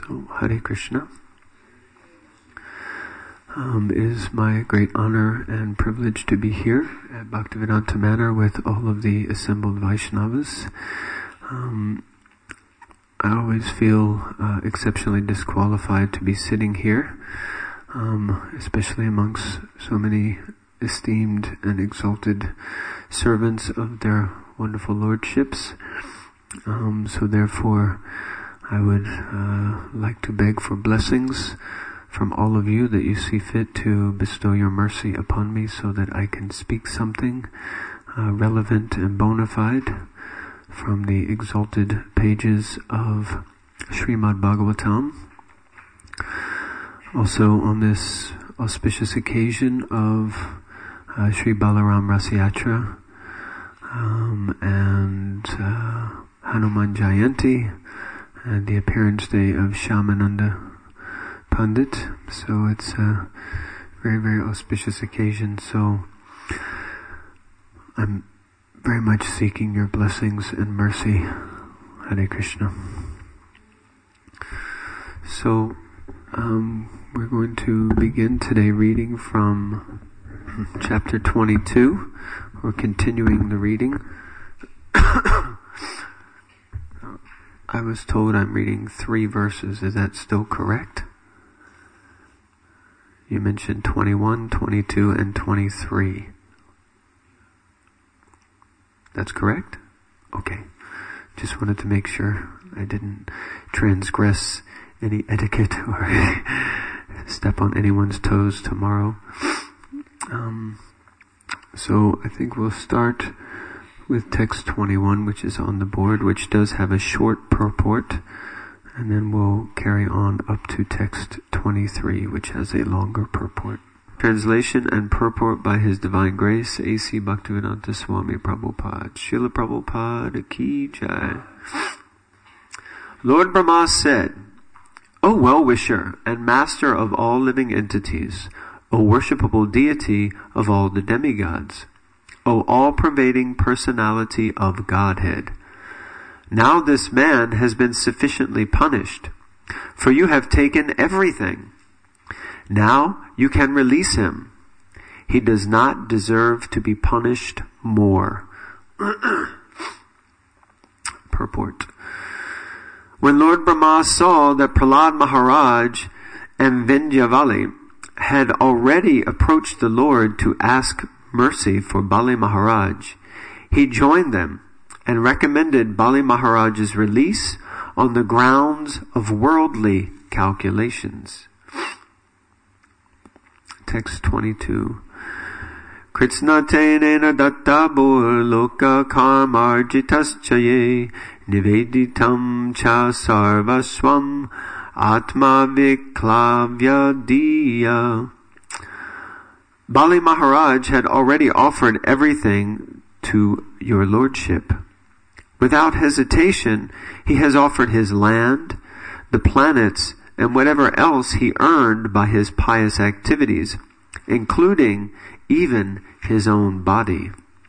So, Hare Krishna. It is my great honor and privilege to be here at Bhaktivedanta Manor with all of the assembled Vaishnavas. I always feel exceptionally disqualified to be sitting here, especially amongst so many esteemed and exalted servants of their wonderful lordships. So therefore, I would like to beg for blessings from all of you that you see fit to bestow your mercy upon me so that I can speak something relevant and bona fide from the exalted pages of Srimad Bhagavatam. Also on this auspicious occasion of Sri Balaram Rasayatra and Hanuman Jayanti and the appearance day of Shyamananda Pandit. So it's a very, very auspicious occasion. So I'm very much seeking your blessings and mercy. Hare Krishna. So we're going to begin today reading from chapter 22. We're continuing the reading. I was told I'm reading 3 verses. Is that still correct? You mentioned 21, 22, and 23. That's correct? Okay. Just wanted to make sure I didn't transgress any etiquette or step on anyone's toes tomorrow. So I think we'll start with text 21, which is on the board, which does have a short purport, and then we'll carry on up to text 23, which has a longer purport. Translation and purport by His Divine Grace, A.C. Bhaktivedanta Swami Prabhupada. Srila Prabhupada Ki Jai. Lord Brahma said, O well-wisher and master of all living entities, O worshipable deity of all the demigods, O all-pervading personality of Godhead, now this man has been sufficiently punished, for you have taken everything. Now you can release him. He does not deserve to be punished more. Purport. When Lord Brahma saw that Prahlad Maharaj and Vindyavali had already approached the Lord to ask mercy for Bali Maharaj, he joined them and recommended Bali Maharaj's release on the grounds of worldly calculations. Text 22. Kritsna tenena dattabur loka karmarjitaschaye niveditam cha sarvaswam atma viklavya diya. Bali Maharaj had already offered everything to your lordship. Without hesitation, he has offered his land, the planets, and whatever else he earned by his pious activities, including even his own body.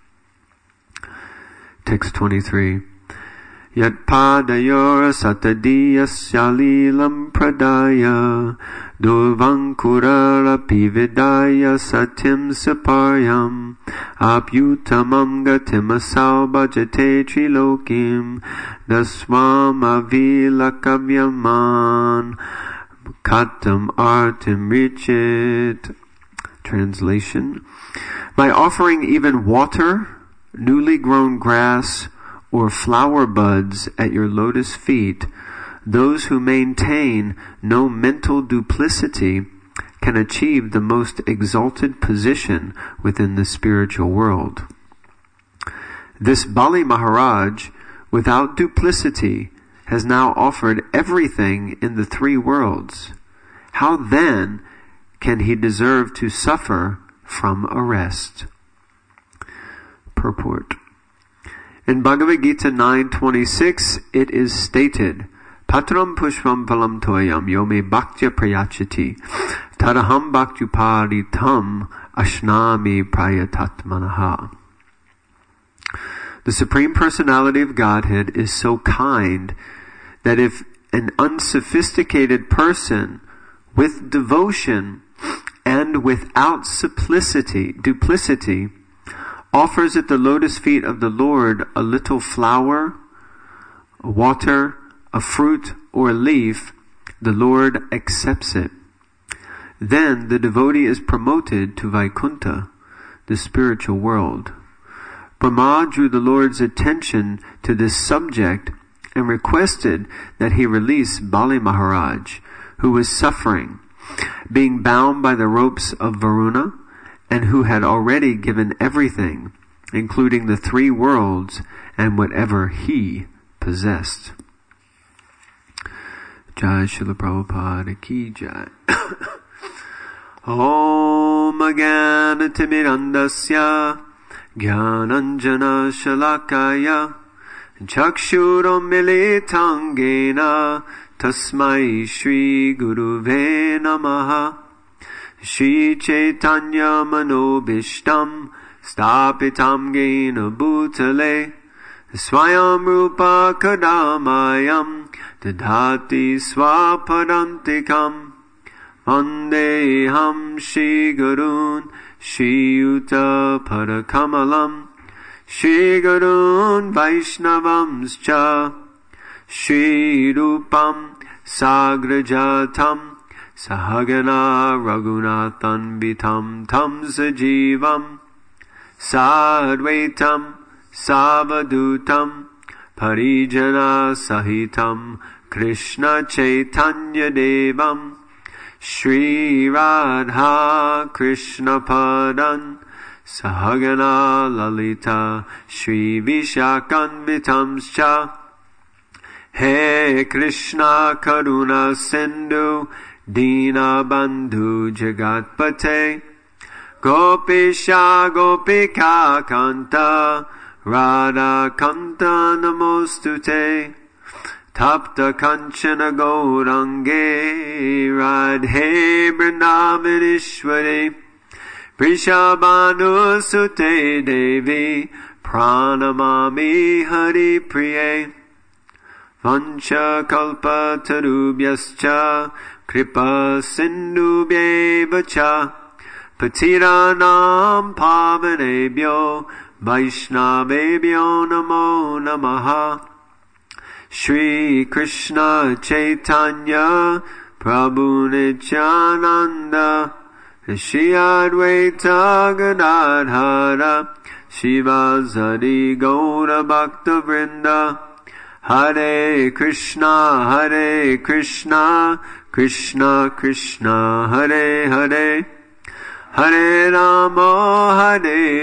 Text 23. Yat padayor satadiyasya lilam pradaya durvankurara pividaya satim saparyam apyutamam gatimasau bhajate trilokim daswam avilakavyaman katam artim richit. Translation. By offering even water, newly grown grass, or flower buds at your lotus feet, those who maintain no mental duplicity can achieve the most exalted position within the spiritual world. This Bali Maharaj, without duplicity, has now offered everything in the 3 worlds. How then can he deserve to suffer from arrest? Purport. In Bhagavad Gita 9:26, it is stated, Patram pushpam phalam toyam yome bhaktya prayachati tadaham bhaktyuparitam ashnami prayatatmanaha. The Supreme Personality of Godhead is so kind that if an unsophisticated person with devotion and without duplicity, offers at the lotus feet of the Lord a little flower, water, a fruit, or a leaf, the Lord accepts it. Then the devotee is promoted to Vaikuntha, the spiritual world. Brahma drew the Lord's attention to this subject and requested that he release Bali Maharaj, who was suffering, being bound by the ropes of Varuna, and who had already given everything, including the 3 worlds and whatever he possessed. Jai Srila Prabhupada Ki Jai. Om Agana Timirandasya Jnananjana Shalakaya Chakshuram Militangena Tasmai Shri Guruve Namaha Shri Chaitanya Manobishtam Stapitam Gena Bhutale Swayam Rupa Kadamayam Dadhati Swapadantikam Vandeham Shri Gurun Shri Yuta Parakamalam Shri Gurun Vaishnavamscha Shri Rupam Sagrajatam Sahagana Raghunathan Vitam Tam Sajivam Sadvaitam Savadutam Parijana Sahitam Krishna Chaitanya Devam Shri Radha Krishna Padan Sahagana Lalita Shri Vishakanvitamscha He Krishna Karuna Sindhu Dina Bandhu Jagatpate Gopisha Gopika Kanta Radha Kanta Namostute Tapta Kanchana Gaurange Radhe Vrindavaneshwari Vrishabhanu Sute Devi Pranamami Hari Priye Vancha Kalpa Tarubhyascha Kripa Sindhubhyeva cha Patiranam Pavanebhyo Vaishnavebhyo Namo Namaha Shri Krishna Chaitanya Prabhu Nityananda Shri Advaita Gadadhara Shivasari Gaura Bhakta Vrinda Hare Krishna Krishna Krishna Hare Hare Hare Rama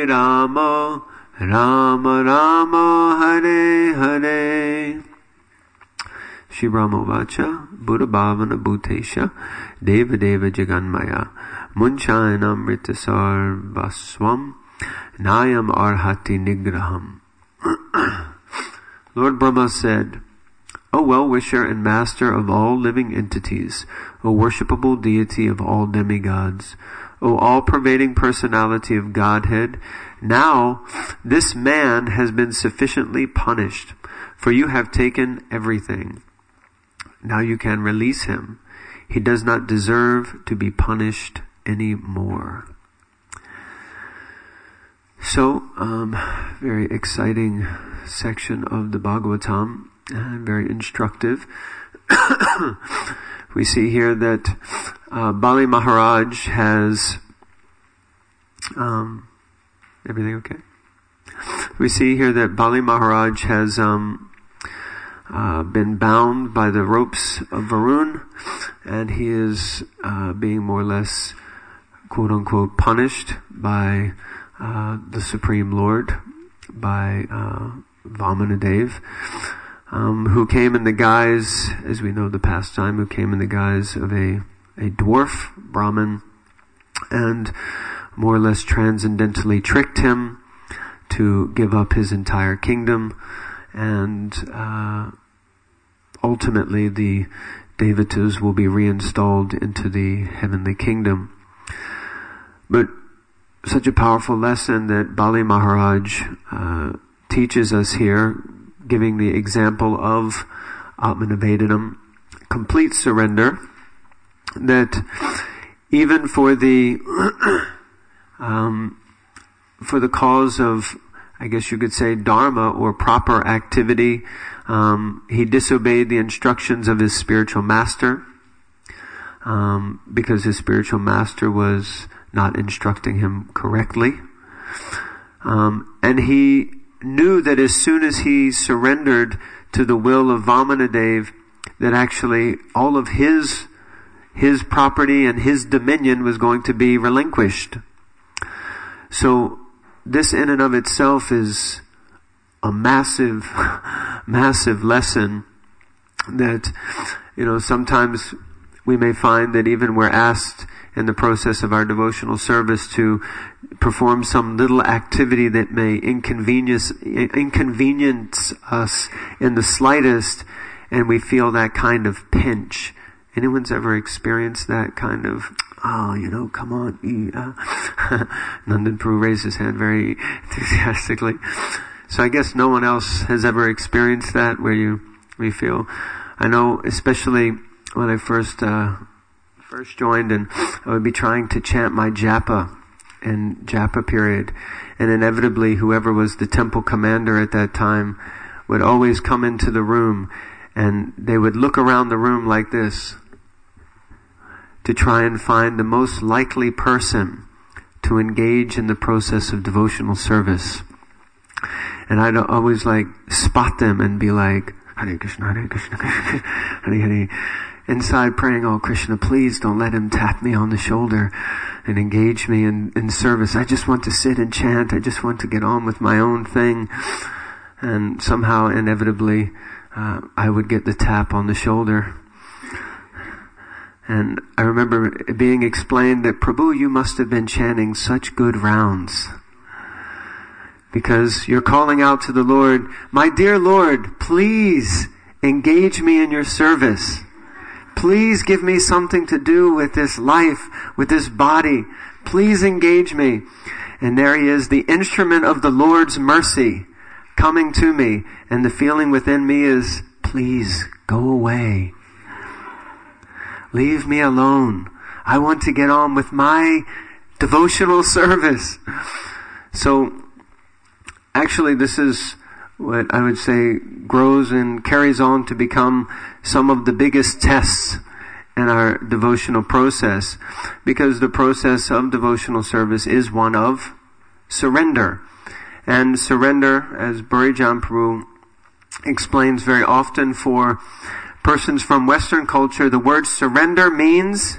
Rama Rama Hare Hare Shri Brahma Vacha Buddha Bhavana Bhutesha Deva Deva Jaganmaya Munchayanam Ritasar Vaswam Nayam Arhati Nigraham. Lord Brahma said, O well-wisher and master of all living entities, O worshipable deity of all demigods, O all-pervading personality of Godhead, now this man has been sufficiently punished, for you have taken everything. Now you can release him. He does not deserve to be punished any more. So, very exciting section of the Bhagavatam, very instructive. We see here that Bali Maharaj has everything okay? We see here that Bali Maharaj has been bound by the ropes of Varun, and he is being more or less, quote unquote, punished by the Supreme Lord, by Vamanadev, who came in the guise, as we know the pastime, who came in the guise of a dwarf Brahmin, and more or less transcendentally tricked him to give up his entire kingdom, and ultimately the Devatas will be reinstalled into the heavenly kingdom. But such a powerful lesson that Bali Maharaj teaches us here, giving the example of Atmanivedanam, complete surrender, that even for the cause of, I guess you could say, dharma or proper activity, he disobeyed the instructions of his spiritual master, because his spiritual master was not instructing him correctly. And he knew that as soon as he surrendered to the will of Vamanadev, that actually all of his property and his dominion was going to be relinquished. So this in and of itself is a massive, massive lesson that, sometimes we may find that even we're asked in the process of our devotional service to perform some little activity that may inconvenience us in the slightest, and we feel that kind of pinch. Anyone's ever experienced that kind of, come on. Nandan Prabhu raised his hand very enthusiastically. So I guess no one else has ever experienced that, where we feel. I know, especially when I first joined, and I would be trying to chant my japa in japa period, and inevitably whoever was the temple commander at that time would always come into the room, and they would look around the room like this to try and find the most likely person to engage in the process of devotional service. And I'd always spot them and be like, Hare Krishna, Hare Krishna, Hare Hare. Inside praying, oh Krishna, please don't let him tap me on the shoulder and engage me in service. I just want to sit and chant. I just want to get on with my own thing. And somehow, inevitably, I would get the tap on the shoulder. And I remember being explained that, Prabhu, you must have been chanting such good rounds, because you're calling out to the Lord, my dear Lord, please engage me in your service. Please give me something to do with this life, with this body. Please engage me. And there he is, the instrument of the Lord's mercy coming to me. And the feeling within me is, please go away. Leave me alone. I want to get on with my devotional service. So, actually, this is what I would say grows and carries on to become some of the biggest tests in our devotional process, because the process of devotional service is one of surrender. And surrender, as Burijan Prabhu explains very often for persons from Western culture, the word surrender means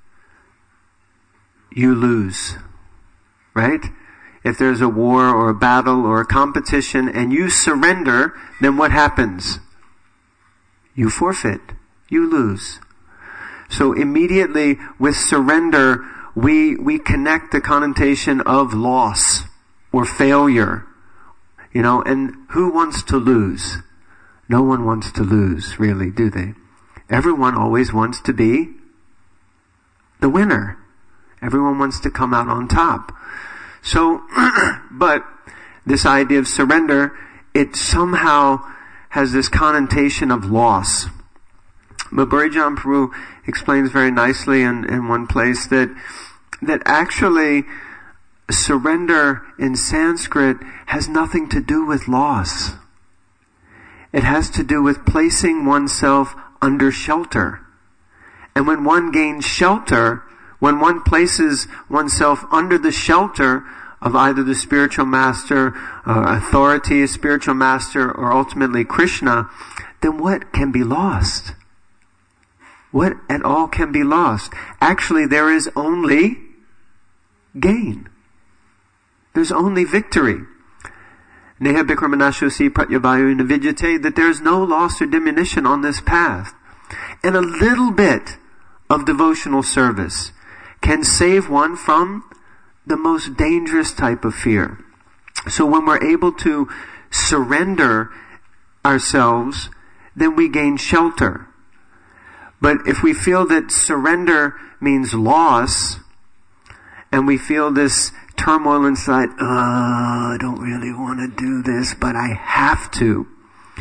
you lose, right? If there's a war or a battle or a competition and you surrender, then what happens? You forfeit. You lose. So immediately with surrender, we connect the connotation of loss or failure. And who wants to lose? No one wants to lose, really, do they? Everyone always wants to be the winner. Everyone wants to come out on top. So, but this idea of surrender, it somehow has this connotation of loss. But Burijan Prabhu explains very nicely in one place that actually surrender in Sanskrit has nothing to do with loss. It has to do with placing oneself under shelter. And when one gains shelter, when one places oneself under the shelter of either the spiritual master, authority, a spiritual master, or ultimately Krishna, then what can be lost? What at all can be lost? Actually, there is only gain. There's only victory. Neha Bikramanashosi Pratyavayu Navijate, that there's no loss or diminution on this path. And a little bit of devotional service can save one from the most dangerous type of fear. So when we're able to surrender ourselves, then we gain shelter. But if we feel that surrender means loss, and we feel this turmoil inside, I don't really want to do this, but I have to.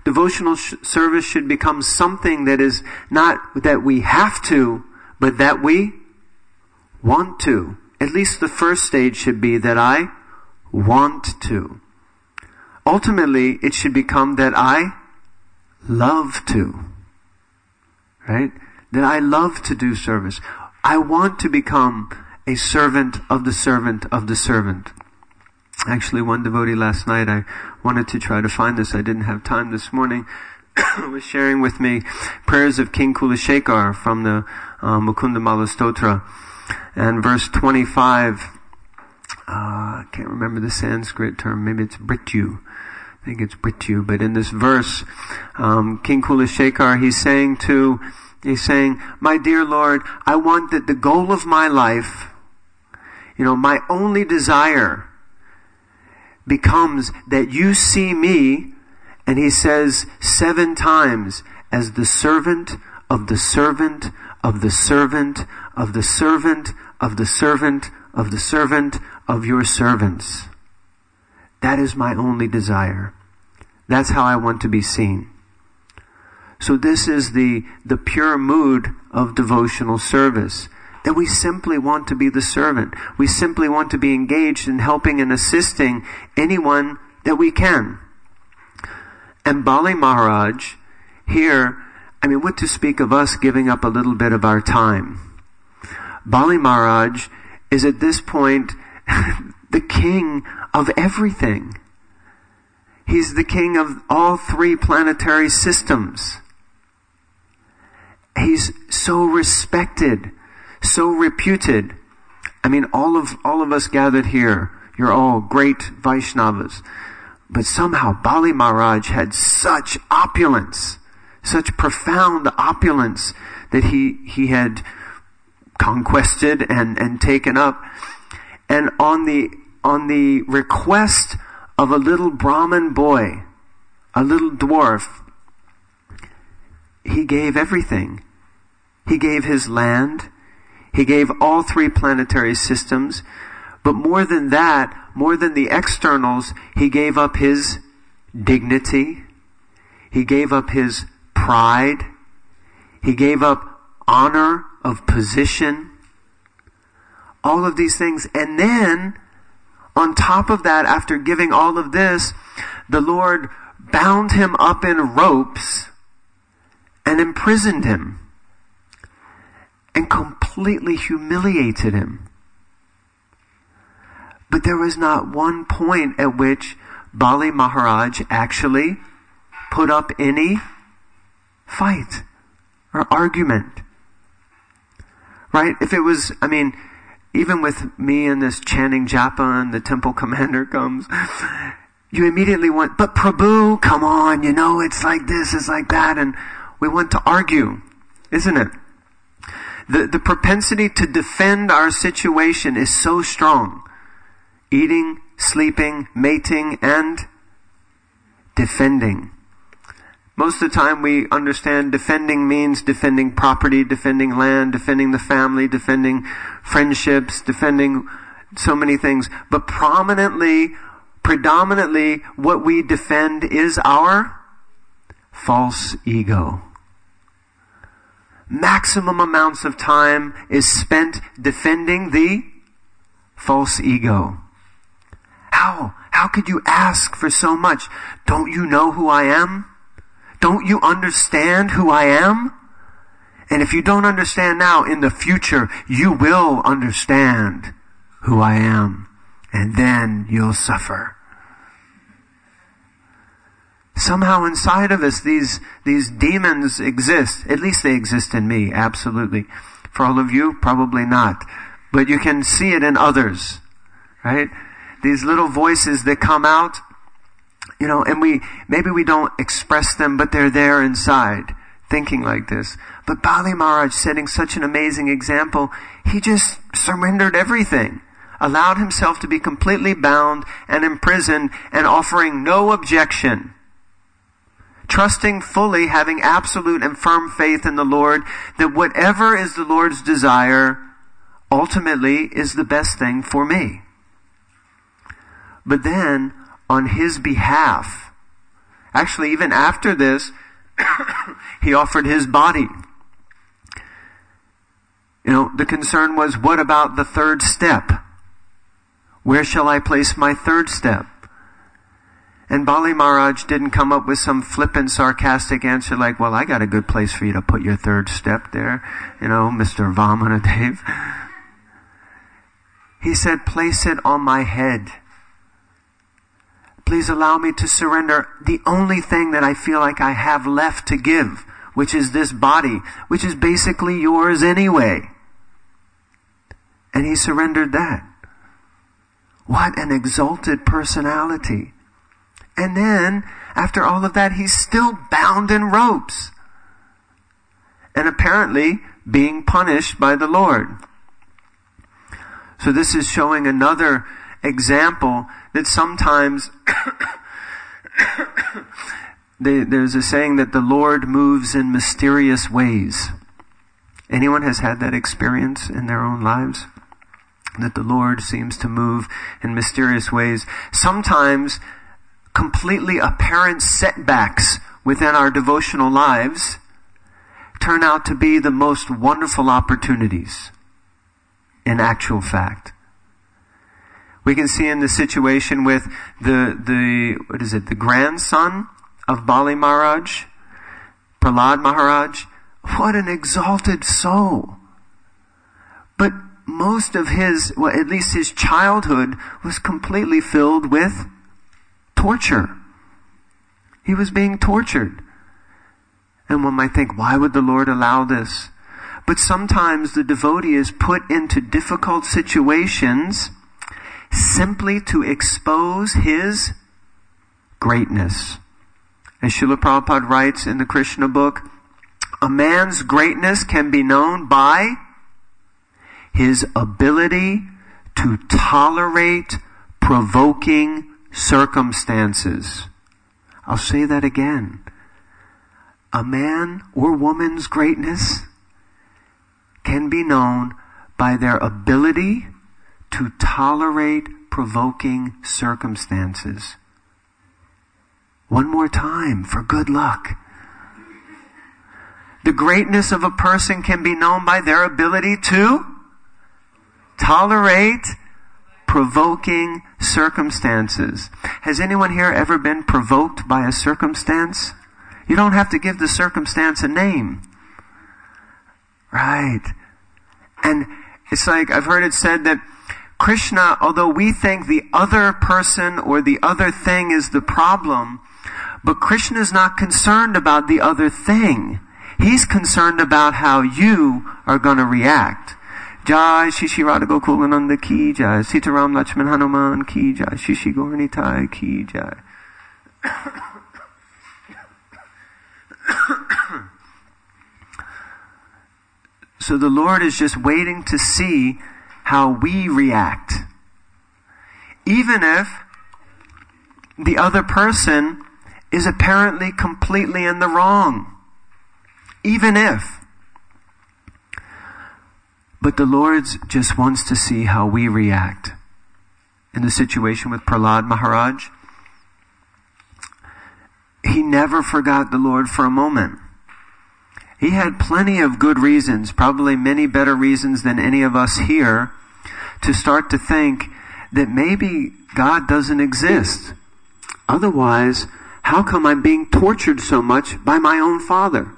Devotional service should become something that is not that we have to, but that we want to. At least the first stage should be that I want to. Ultimately, it should become that I love to. Right? That I love to do service. I want to become a servant of the servant of the servant. Actually, one devotee last night, I wanted to try to find this. I didn't have time this morning. Was sharing with me prayers of King Kulashekar from the Mukunda Mala Stotra. And verse 25, I can't remember the Sanskrit term, maybe it's Brityu. I think it's Brityu. But in this verse, King Kulashekar, he's saying, my dear Lord, I want that the goal of my life, my only desire becomes that you see me, and he says 7 times, as the servant of the servant of the servant of the servant of the servant of the servant of your servants. That is my only desire. That's how I want to be seen. So this is the pure mood of devotional service. That we simply want to be the servant. We simply want to be engaged in helping and assisting anyone that we can. And Bali Maharaj, here, what to speak of us giving up a little bit of our time. Bali Maharaj is at this point the king of everything. He's the king of all 3 planetary systems. He's so respected, so reputed. All of us gathered here, you're all great Vaishnavas. But somehow Bali Maharaj had such opulence, such profound opulence that he had conquested and taken up. And on the request of a little Brahmin boy, a little dwarf, he gave everything. He gave his land. He gave all 3 planetary systems. But more than that, more than the externals, he gave up his dignity. He gave up his pride. He gave up honor of position. All of these things. And then, on top of that, after giving all of this, the Lord bound him up in ropes and imprisoned him and completely humiliated him. But there was not one point at which Bali Maharaj actually put up any fight or argument. Right? If it was, even with me and this chanting japa and the temple commander comes, you immediately went, but Prabhu, come on, it's like this, it's like that, and we want to argue, isn't it? The propensity to defend our situation is so strong. Eating, sleeping, mating, and defending. Most of the time we understand defending means defending property, defending land, defending the family, defending friendships, defending so many things. But predominantly, what we defend is our false ego. Maximum amounts of time is spent defending the false ego. How could you ask for so much? Don't you know who I am? Don't you understand who I am? And if you don't understand now, in the future, you will understand who I am. And then you'll suffer. Somehow inside of us, these demons exist. At least they exist in me, absolutely. For all of you, probably not. But you can see it in others, right? These little voices that come out, and maybe we don't express them, but they're there inside, thinking like this. But Bali Maharaj, setting such an amazing example, he just surrendered everything, allowed himself to be completely bound and imprisoned, and offering no objection. Trusting fully, having absolute and firm faith in the Lord, that whatever is the Lord's desire, ultimately is the best thing for me. But then, on his behalf, Actually, even after this, he offered his body. The concern was, what about the third step? Where shall I place my third step? And Bali Maharaj didn't come up with some flippant, sarcastic answer like, well, I got a good place for you to put your third step there, Mr. Vamanadev. He said, place it on my head. Please allow me to surrender the only thing that I feel like I have left to give, which is this body, which is basically yours anyway. And he surrendered that. What an exalted personality. And then, after all of that, he's still bound in ropes. And apparently being punished by the Lord. So this is showing another example that sometimes there's a saying that the Lord moves in mysterious ways. Anyone has had that experience in their own lives? That the Lord seems to move in mysterious ways. Sometimes completely apparent setbacks within our devotional lives turn out to be the most wonderful opportunities in actual fact. We can see in the situation with the grandson of Bali Maharaj, Prahlad Maharaj. What an exalted soul. But most of at least his childhood was completely filled with torture. He was being tortured. And one might think, why would the Lord allow this? But sometimes the devotee is put into difficult situations simply to expose his greatness. As Srila Prabhupada writes in the Krishna book, a man's greatness can be known by his ability to tolerate provoking circumstances. I'll say that again. A man or woman's greatness can be known by their ability to tolerate provoking circumstances. One more time for good luck. The greatness of a person can be known by their ability to tolerate provoking circumstances. Has anyone here ever been provoked by a circumstance? You don't have to give the circumstance a name. Right. And it's like, I've heard it said that Krishna, although we think the other person or the other thing is the problem, but Krishna is not concerned about the other thing. He's concerned about how you are going to react. Jai Shishi Radha Gokulananda ki jai, Sitaram Lakshman Hanuman ki jai, Shishi Gauranitai ki jai. So the Lord is just waiting to see how we react. Even if the other person is apparently completely in the wrong. Even if. But the Lord just wants to see how we react. In the situation with Prahlad Maharaj, he never forgot the Lord for a moment. He had plenty of good reasons, probably many better reasons than any of us here, to start to think that maybe God doesn't exist. Otherwise, how come I'm being tortured so much by my own father?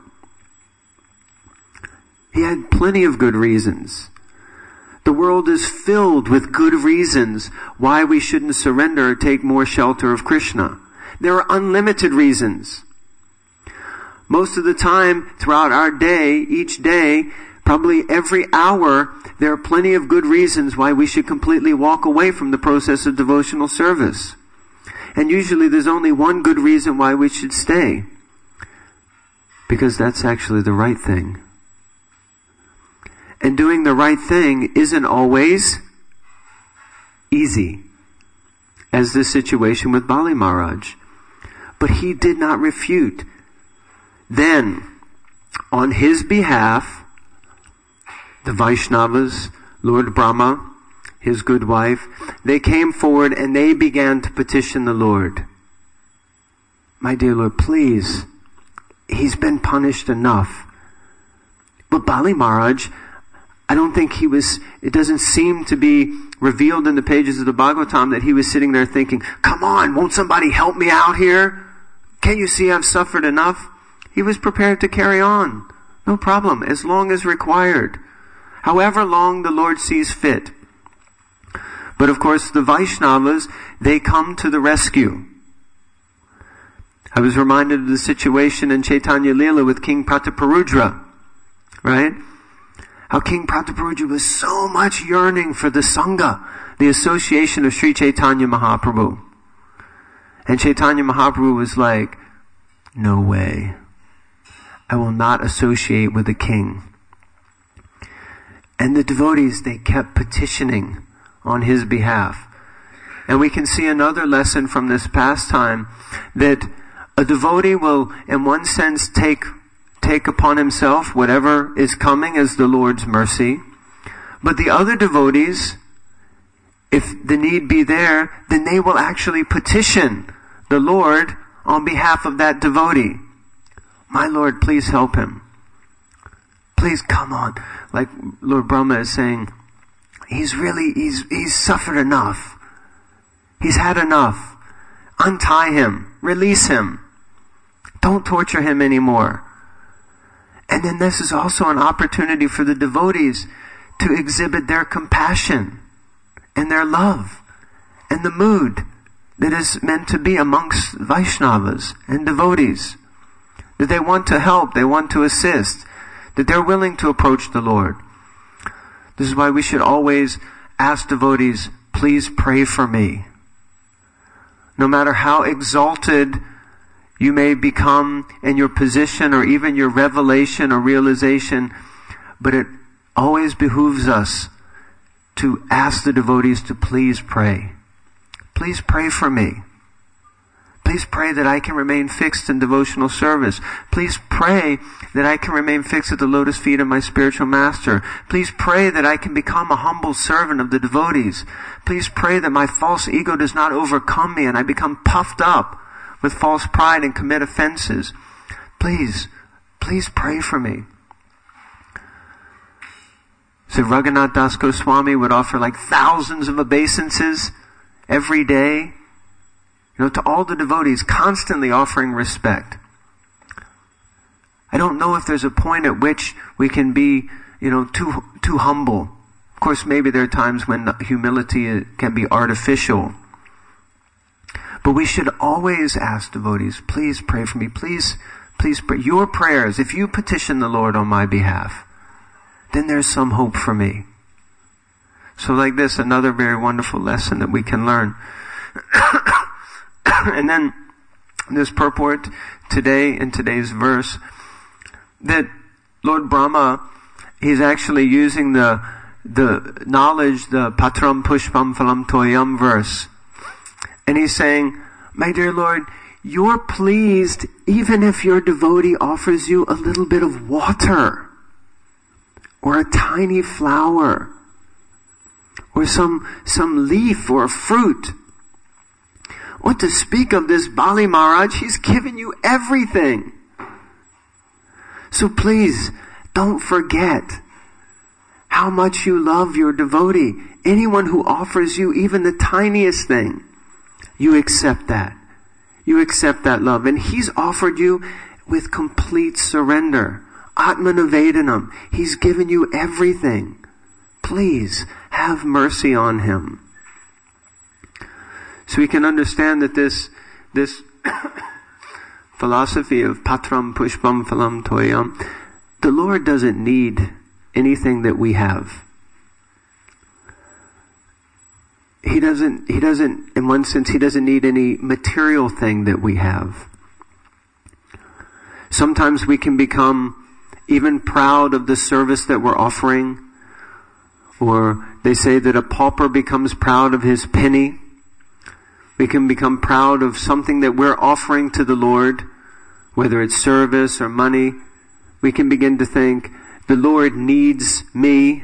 He had plenty of good reasons. The world is filled with good reasons why we shouldn't surrender or take more shelter of Krishna. There are unlimited reasons. Most of the time, throughout our day, each day, probably every hour, there are plenty of good reasons why we should completely walk away from the process of devotional service. And usually there's only one good reason why we should stay. Because that's actually the right thing. And doing the right thing isn't always easy. As the situation with Bali Maharaj. But he did not refute. Then, on his behalf, the Vaishnavas, Lord Brahma, his good wife, they came forward and they began to petition the Lord. my dear Lord, please, he's been punished enough. But Bali Maharaj, I don't think it doesn't seem to be revealed in the pages of the Bhagavatam that he was sitting there thinking, come on, won't somebody help me out here? Can't you see I've suffered enough? He was prepared to carry on. No problem, as long as required. However long the Lord sees fit. But of course, the Vaishnavas, they come to the rescue. I was reminded of the situation in Chaitanya Leela with King Prataparudra, right? How King Prataparudra was so much yearning for the Sangha, the association of Sri Chaitanya Mahaprabhu. And Chaitanya Mahaprabhu was like, no way. I will not associate with a king. And the devotees, they kept petitioning on his behalf. And we can see another lesson from this pastime, that a devotee will, in one sense, take upon himself whatever is coming as the Lord's mercy. But the other devotees, if the need be there, then they will actually petition the Lord on behalf of that devotee. My Lord, please help him. Please come on. Like Lord Brahma is saying, he's suffered enough. He's had enough. Untie him. Release him. Don't torture him anymore. And then this is also an opportunity for the devotees to exhibit their compassion and their love and the mood that is meant to be amongst Vaishnavas and devotees. That they want to help, they want to assist, that they're willing to approach the Lord. This is why we should always ask devotees, please pray for me. No matter how exalted you may become in your position or even your revelation or realization, but it always behooves us to ask the devotees to please pray. Please pray for me. Please pray that I can remain fixed in devotional service. Please pray that I can remain fixed at the lotus feet of my spiritual master. Please pray that I can become a humble servant of the devotees. Please pray that my false ego does not overcome me and I become puffed up with false pride and commit offenses. Please pray for me. So Raghunath Das Goswami would offer like thousands of obeisances every day, to all the devotees, constantly offering respect. I don't know if there's a point at which we can be, too humble. Of course, maybe there are times when humility can be artificial. But we should always ask devotees, please pray for me. Please pray. Your prayers, if you petition the Lord on my behalf, then there's some hope for me. So like this, another very wonderful lesson that we can learn. And then this purport today, in today's verse, that Lord Brahma, he's actually using the knowledge, the Patram Pushpam Phalam Toyam verse. And he's saying, my dear Lord, you're pleased even if your devotee offers you a little bit of water, or a tiny flower, or some leaf or fruit. What to speak of this Bali Maharaj? He's given you everything. So please, don't forget how much you love your devotee. Anyone who offers you even the tiniest thing, you accept that. You accept that love. And he's offered you with complete surrender. Atmanavedanam. He's given you everything. Please, have mercy on him. So we can understand that this philosophy of Patram Pushpam Phalam Toyam, the Lord doesn't need anything that we have. He doesn't, in one sense, he doesn't need any material thing that we have. Sometimes we can become even proud of the service that we're offering, or they say that a pauper becomes proud of his penny. We can become proud of something that we're offering to the Lord, whether it's service or money. We can begin to think, the Lord needs me.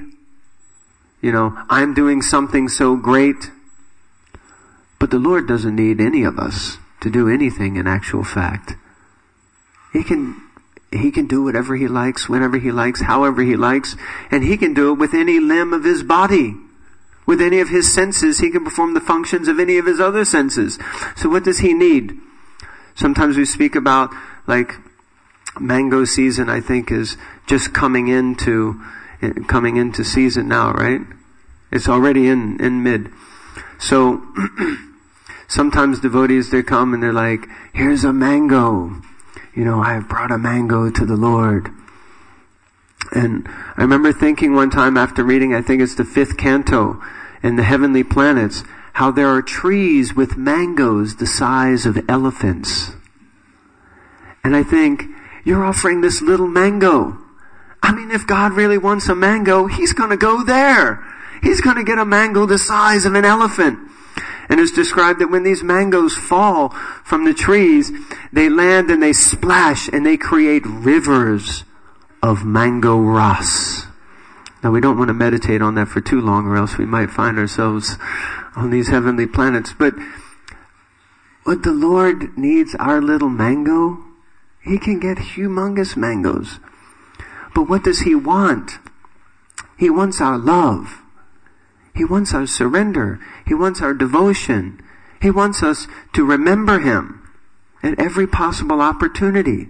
I'm doing something so great. But the Lord doesn't need any of us. to do anything in actual fact. He can do whatever he likes, whenever he likes, however he likes, and he can do it with any limb of his body. With any of his senses, he can perform the functions of any of his other senses. So what does he need? Sometimes we speak about, like, mango season, I think, is just coming into season now, right? It's already in mid. So sometimes devotees, they come and they're like, here's a mango. I have brought a mango to the Lord. And I remember thinking one time after reading, I think it's the 5th canto in the Heavenly Planets, how there are trees with mangoes the size of elephants. And I think, you're offering this little mango. I mean, if God really wants a mango, He's going to go there. He's going to get a mango the size of an elephant. And it's described that when these mangoes fall from the trees, they land and they splash and they create rivers of mango ras. Now, we don't want to meditate on that for too long, or else we might find ourselves on these heavenly planets. But what the Lord needs, our little mango, He can get humongous mangoes. But what does He want? He wants our love. He wants our surrender. He wants our devotion. He wants us to remember Him at every possible opportunity.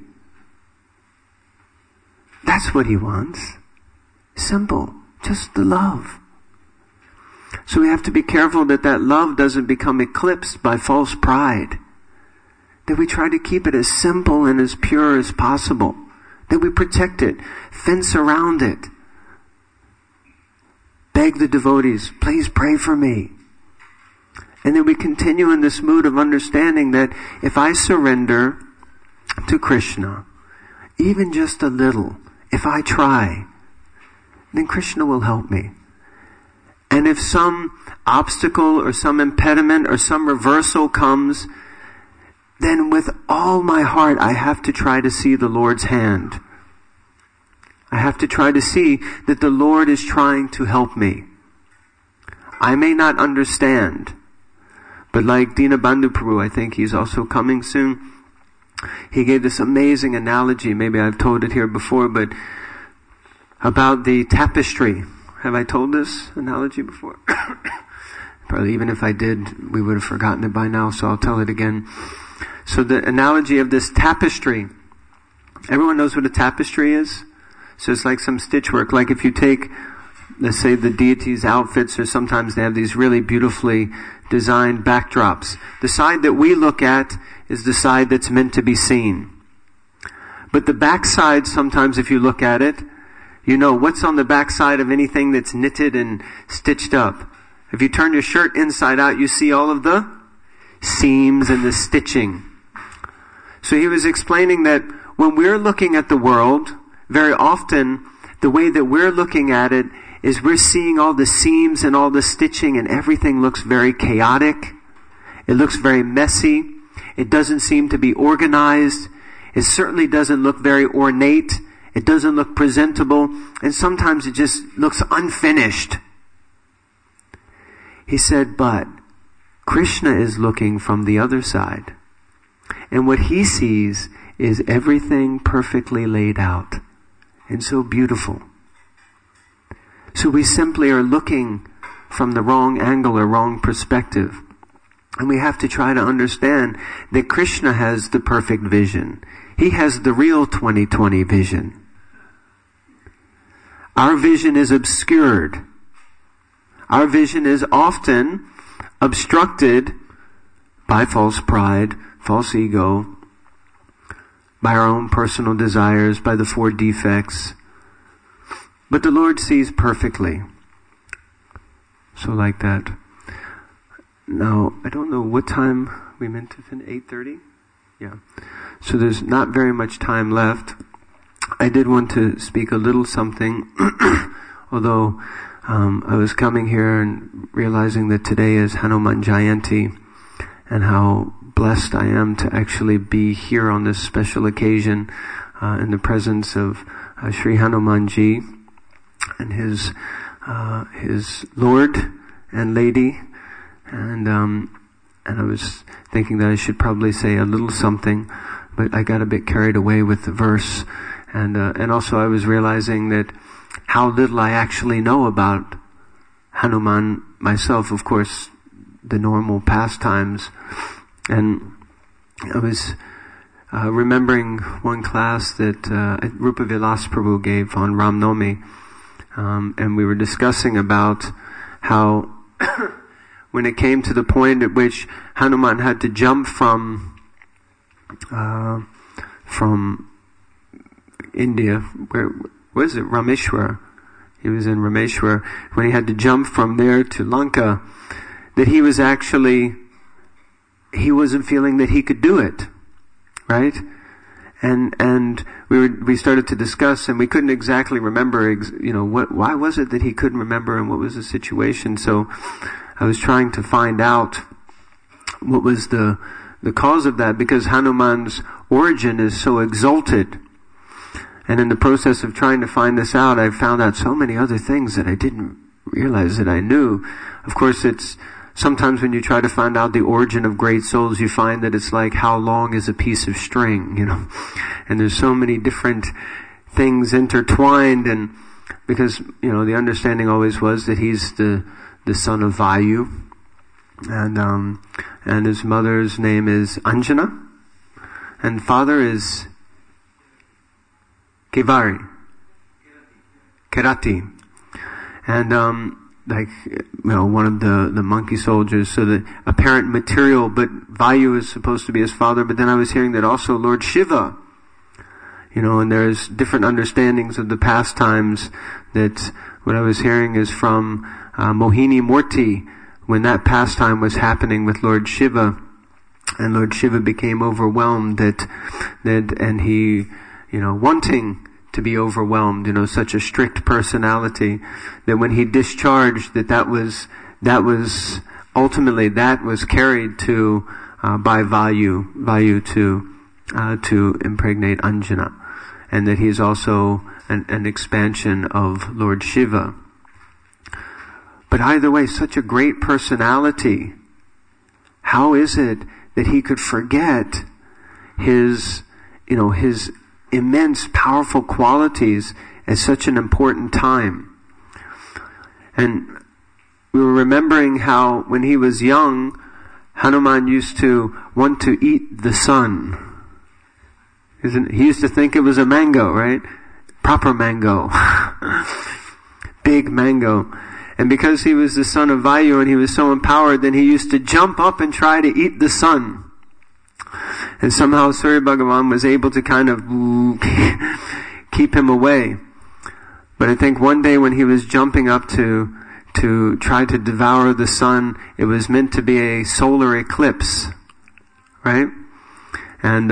That's what He wants. Simple. Just the love. So we have to be careful that love doesn't become eclipsed by false pride. That we try to keep it as simple and as pure as possible. That we protect it, fence around it. Beg the devotees, please pray for me. And then we continue in this mood of understanding that if I surrender to Krishna, even just a little, if I try, then Krishna will help me. And if some obstacle or some impediment or some reversal comes, then with all my heart I have to try to see the Lord's hand. I have to try to see that the Lord is trying to help me. I may not understand, but like Dinabandhu Prabhu, I think he's also coming soon, he gave this amazing analogy, maybe I've told it here before, but about the tapestry. Have I told this analogy before? Probably even if I did, we would have forgotten it by now, so I'll tell it again. So the analogy of this tapestry, everyone knows what a tapestry is? So it's like some stitch work. Like if you take, let's say, the deities' outfits, or sometimes they have these really beautifully designed backdrops. The side that we look at is the side that's meant to be seen. But the backside, sometimes if you look at it, you know what's on the backside of anything that's knitted and stitched up. If you turn your shirt inside out, you see all of the seams and the stitching. So he was explaining that when we're looking at the world, very often the way that we're looking at it is we're seeing all the seams and all the stitching, and everything looks very chaotic. It looks very messy. It doesn't seem to be organized. It certainly doesn't look very ornate. It doesn't look presentable. And sometimes it just looks unfinished. He said, but Krishna is looking from the other side. And what he sees is everything perfectly laid out and so beautiful. So we simply are looking from the wrong angle or wrong perspective. And we have to try to understand that Krishna has the perfect vision. He has the real 20/20 vision. Our vision is obscured. Our vision is often obstructed by false pride, false ego, by our own personal desires, by the 4 defects. But the Lord sees perfectly. So like that. Now, I don't know what time we meant to finish. 8:30? Yeah. So there's not very much time left. I did want to speak a little something, although I was coming here and realizing that today is Hanuman Jayanti, and how blessed I am to actually be here on this special occasion in the presence of Sri Hanumanji and his Lord and Lady, and I was thinking that I should probably say a little something, but I got a bit carried away with the verse. And also I was realizing that how little I actually know about Hanuman myself. Of course, the normal pastimes. And I was remembering one class that Rupa Vilas Prabhu gave on Ram Navami, and we were discussing about how when it came to the point at which Hanuman had to jump from India, where was it? Rameshwar. He was in Rameshwar. When he had to jump from there to Lanka, that he wasn't feeling that he could do it, right? And we started to discuss, and we couldn't exactly remember, why was it that he couldn't remember, and what was the situation. So I was trying to find out what was the cause of that, because Hanuman's origin is so exalted. And in the process of trying to find this out, I found out so many other things that I didn't realize that I knew. Of course, it's sometimes when you try to find out the origin of great souls, you find that it's like how long is a piece of string, and there's so many different things intertwined. And because, the understanding always was that he's the son of Vayu, and his mother's name is Anjana, and father is Kirati. And, one of the monkey soldiers, so the apparent material, but Vayu is supposed to be his father. But then I was hearing that also Lord Shiva, and there's different understandings of the pastimes. That what I was hearing is from Mohini Murti, when that pastime was happening with Lord Shiva, and Lord Shiva became overwhelmed and he, wanting to be overwhelmed, such a strict personality, that when he discharged, that was ultimately carried to by Vayu to impregnate Anjana, and that he's also an expansion of Lord Shiva. But either way, such a great personality. How is it that he could forget his immense, powerful qualities at such an important time? And we were remembering how when he was young, Hanuman used to want to eat the sun. He used to think it was a mango, right? Proper mango. Big mango. And because he was the son of Vayu and he was so empowered, then he used to jump up and try to eat the sun. And somehow Surya Bhagavan was able to kind of keep him away. But I think one day when he was jumping up to try to devour the sun, it was meant to be a solar eclipse, right? And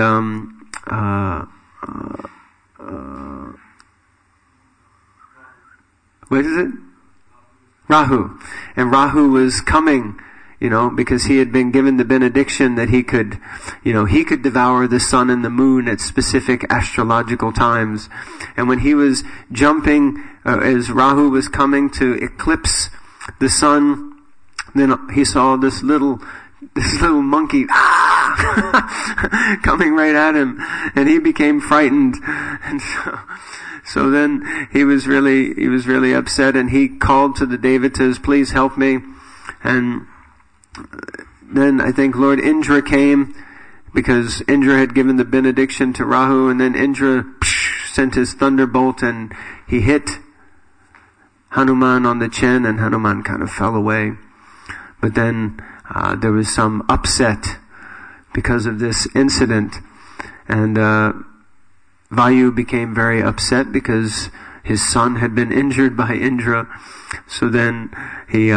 what is it? Rahu. And Rahu was coming, because he had been given the benediction that he could devour the sun and the moon at specific astrological times. And when he was jumping, as Rahu was coming to eclipse the sun, then he saw this little monkey coming right at him, and he became frightened. And so then he was really upset, and he called to the Devatas, please help me. And then I think Lord Indra came, because Indra had given the benediction to Rahu, and then Indra sent his thunderbolt, and he hit Hanuman on the chin, and Hanuman kind of fell away. But then there was some upset because of this incident, and Vayu became very upset because his son had been injured by Indra. So then he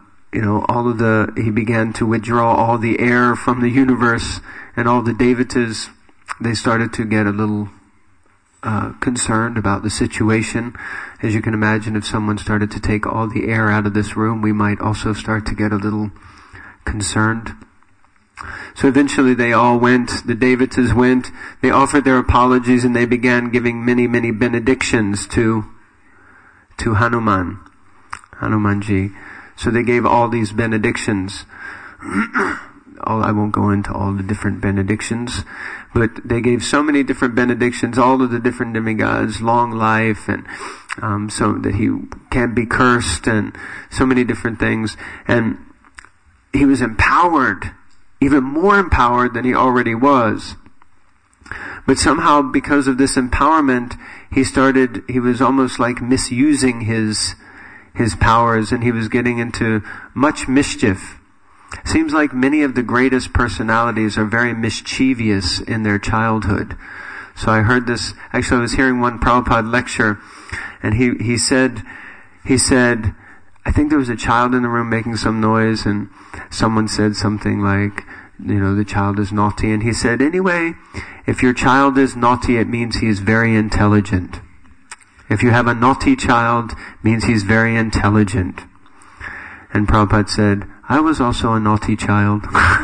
began to withdraw all the air from the universe, and all the Devatas, they started to get a little concerned about the situation. As you can imagine, if someone started to take all the air out of this room, we might also start to get a little concerned. So eventually they all went, the Devatas went, they offered their apologies, and they began giving many, many benedictions to Hanumanji. So they gave all these benedictions. I won't go into all the different benedictions, but they gave so many different benedictions, all of the different demigods, long life, and so that he can't be cursed, and so many different things. And he was empowered, even more empowered than he already was. But somehow, because of this empowerment, he was almost like misusing his powers, and he was getting into much mischief. Seems like many of the greatest personalities are very mischievous in their childhood. So I heard this, actually I was hearing one Prabhupada lecture, and he said, I think there was a child in the room making some noise, and someone said something like, the child is naughty, and he said, anyway, if your child is naughty, it means he is very intelligent. If you have a naughty child, it means he's very intelligent. And Prabhupada said, I was also a naughty child.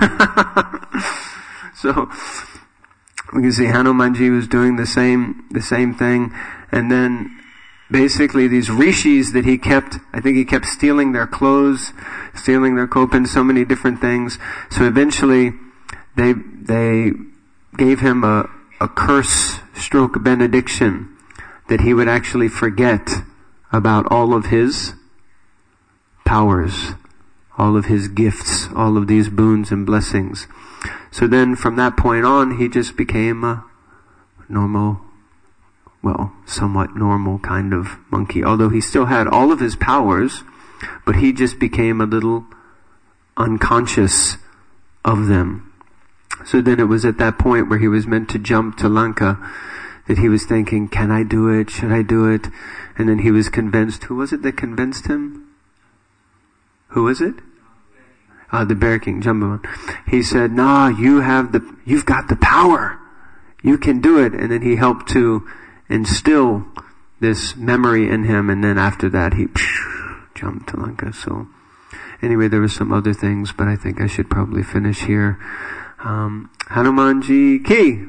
So, we can see Hanumanji was doing the same thing, and then basically these rishis that I think he kept stealing their clothes, stealing their kopans, so many different things. So eventually, they gave him a curse stroke benediction that he would actually forget about all of his powers, all of his gifts, all of these boons and blessings. So then from that point on, he just became a normal, somewhat normal kind of monkey. Although he still had all of his powers, but he just became a little unconscious of them. So then it was at that point where he was meant to jump to Lanka that he was thinking, can I do it? Should I do it? And then he was convinced. Who was it that convinced him? Who was it? The Bear King, Jambavan. He said, nah, you've got the power. You can do it. And then he helped to instill this memory in him, and then after that he jumped to Lanka. So anyway, there were some other things, but I think I should probably finish here. Hanumanji ki.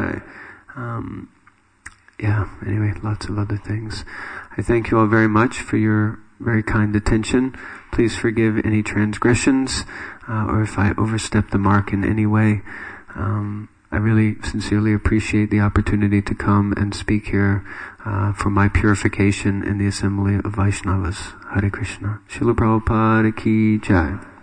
Anyway, lots of other things. I thank you all very much for your very kind attention. Please forgive any transgressions, or if I overstep the mark in any way. I really sincerely appreciate the opportunity to come and speak here for my purification in the assembly of Vaishnavas. Hare Krishna. Srila Prabhupada ki jai.